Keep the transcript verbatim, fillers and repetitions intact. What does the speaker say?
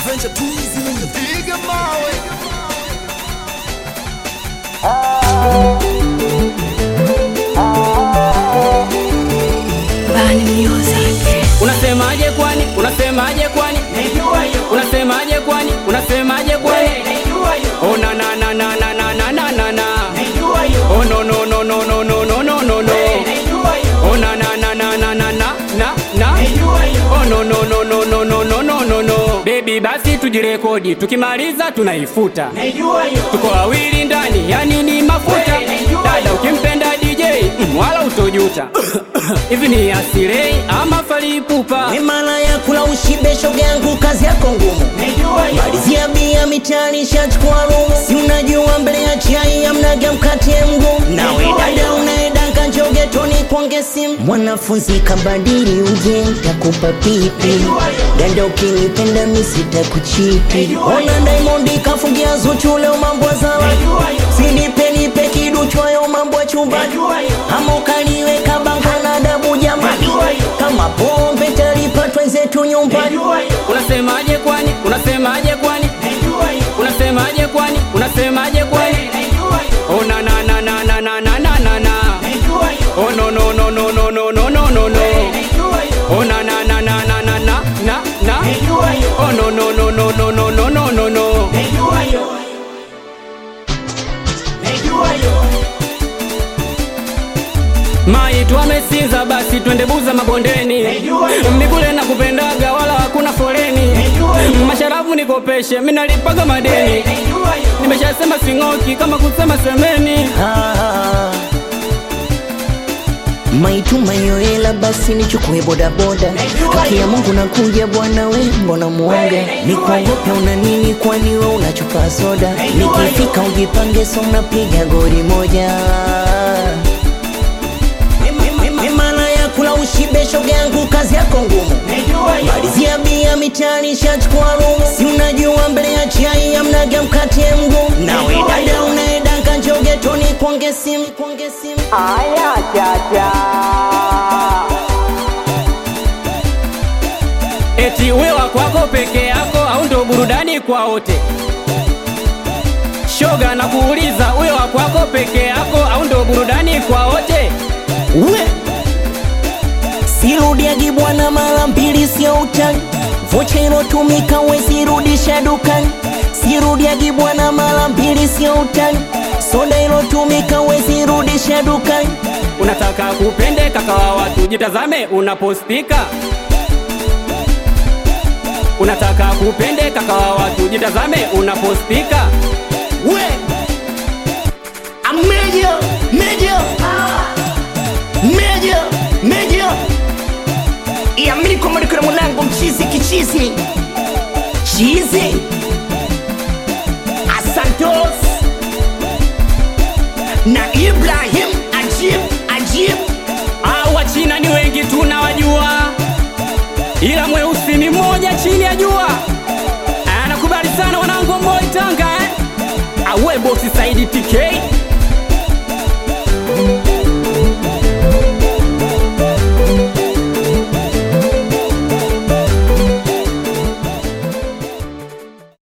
Adventure Tourism in the big mawe. Bani Music. Unasemaje kwani? Unasemaje kwani? Unasemaje kwani? Unasemaje kwani? Oh na na na na na na na na na na. Oh no no no no no no no no no no. Oh na na na na na na na na na. Oh no no no no no no no no no no. Baby basi tujirekodi, tukimaliza tunaifuta. Tuko wawili ndani, yani ni mafuta. Dada ukimpenda D J, mm, wala utojuta. Hivi ni asirei ama falipupa? Mimala ya kula ushibe shoga yangu kazi yako ngumu. Malizia bia mitani shachukua rumu. Si unajua mbele ya chai ya mnaga mkate mgumu. Nawe dada unaedanga njoge toni kuonge simu. Mwanafunzi kabadili uje takupa pipi. Dada ukinipenda misita kuchipi. Ona Diamond kafungia Zuchu leo mambo zawa. Sinipe nipe kidu chwayo mambo chumbani. Ama ukaniweka bango na dabu jamani. Kama pombe talipatwa nzetu nyumbani. Unasemaje kwani? Unasemaje kwani? Unasemaje kwani? Unasemaje kwani? Oh na na na na na na na na na na. Oh no no no no no no no no no no. Oh na na na na na na na na na. Oh no no no no no no no no no no. Mai tuamesinza basi twende Buza mabondeni. Migule na kupendaga wala hakuna foleni. Masharafu nikopeshe mimi nalipaga madeni. Nimeshasema singoki kama kusema semeni. Ah, maituma yoela basi nichukue boda boda. Haki ya Mungu nakuja bwana we mbona muonge. Nikuogope una nini kwani we unachupa soda. Nikifika ujipange so unapiga goli moja. Mimala ya kula ushibe shoga yangu kazi yako ngumu. Malizia bia mitani shachukua rumu. Si unajua mbele ya chai ya mnaga mkate mgumu. Nawe dada unaedanga njoge toni kuonge simu. Aya chacha. Eti wewa kwako peke yako au ndo burudani kwa wote? Shoga na kuuliza wewa kwako peke yako au ndo burudani kwa wote? Uwe sirudiagi bwana mara mbili sio utani. Vocha ilotumika wezi rudisha dukani. Sirudiagi bwana mara mbili sio utani. Soda ilotumika wezi rudisha dukani. Unataka kupendeka kwa watu, jitazame unapospika. Unataka kupendeka kwa watu, jitazame unapospika. We Amejo, mejo Mejo, mejo Iamini kwa malikura mwanangu mchizi kichizi. Chizi Asantos na Ibrahim Ajib, Ajib. Ah, Wachina ni wengi tunawajua, ila mweusi ni mmoja chini ya jua. Anakubali sana wanangu wa Moi Tanga eh? Awe bosi Saidi T K